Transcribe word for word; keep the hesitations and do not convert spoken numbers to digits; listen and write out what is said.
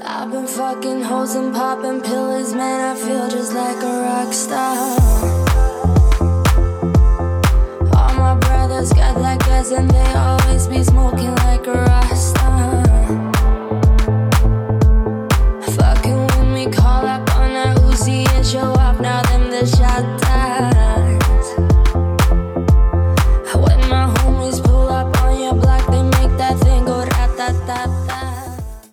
I've been fucking hoes and popping pills, man, I feel just like a rock star.